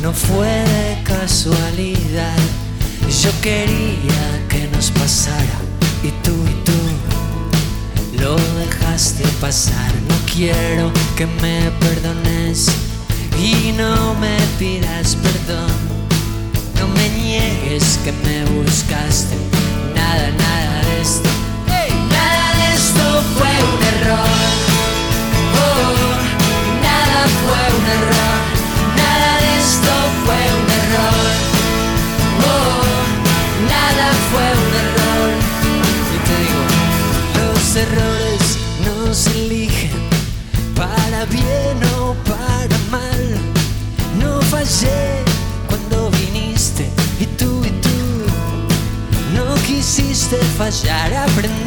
no fue de casualidad. Yo quería que nos pasara y tú lo dejaste pasar. No quiero que me perdones y no me pidas perdón. No me niegues que me buscaste. Nada de esto. Nada de esto fue un error. Oh, nada fue un error. Nada de esto fue un error. Oh, nada fue un error. Y te digo, los errores no se eligen para bien o para mal. No fallé cuando viniste y tú no quisiste fallar. Aprendí